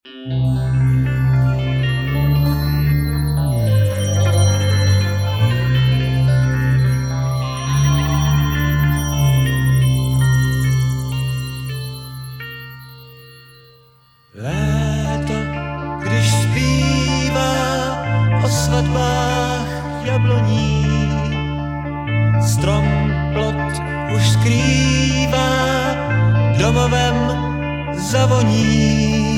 Léto, když zpívá o svatbách jabloní, strom plot už skrývá, domovem zavoní.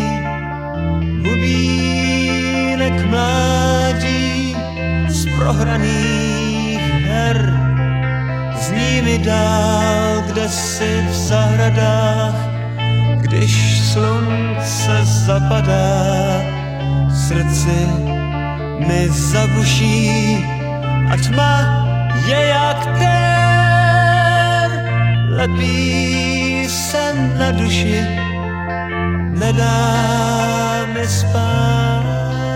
Bubínek mládí z prohraných her zní mi dál kdesi v zahradách. Když slunce zapadá, srdci mi zabuší a tma je jak tér, lepí se na duši, nedá mi spát.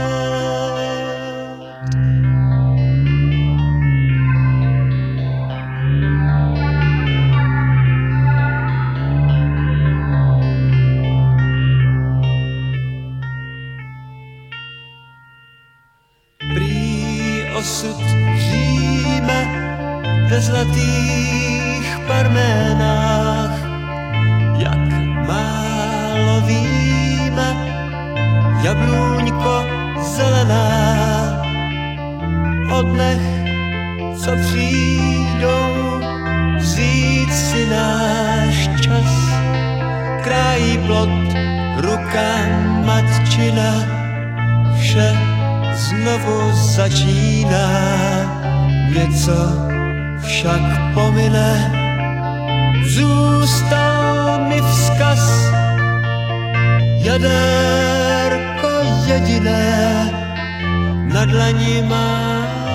Osud žijeme ve zlatých parménách, jak málo víme, jablůňko zelená. O dnech, co přijdou, vzít si náš čas, krájí plot ruka matčina, vše znovu začíná, něco však pomine. Zůstal mi vzkaz, jadérko jediné na dlani má.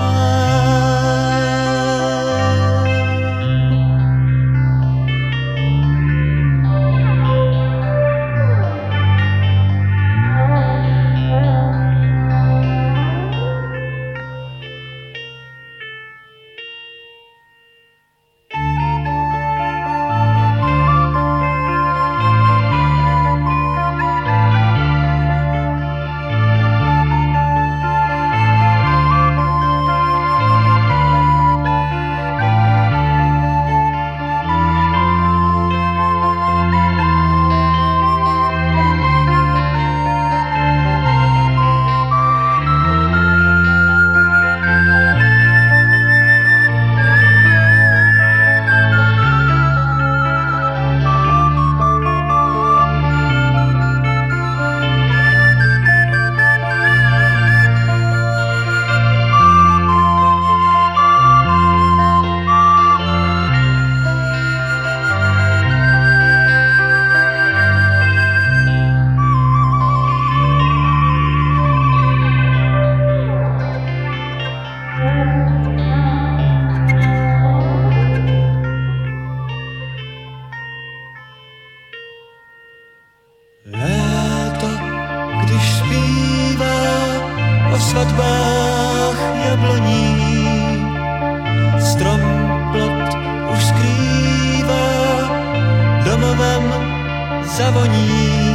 Léto, když zpívá o svatbách jabloní, strom plot už skrývá, domovem zavoní.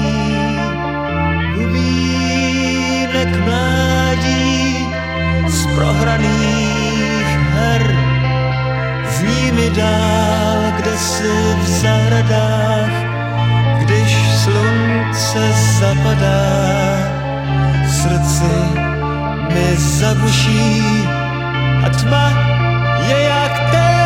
Bubínek mládí z prohraných her zní mi dál kdesi v zahradách. Když slunce zapadá, srdci mi zabuší a tma je jak tér.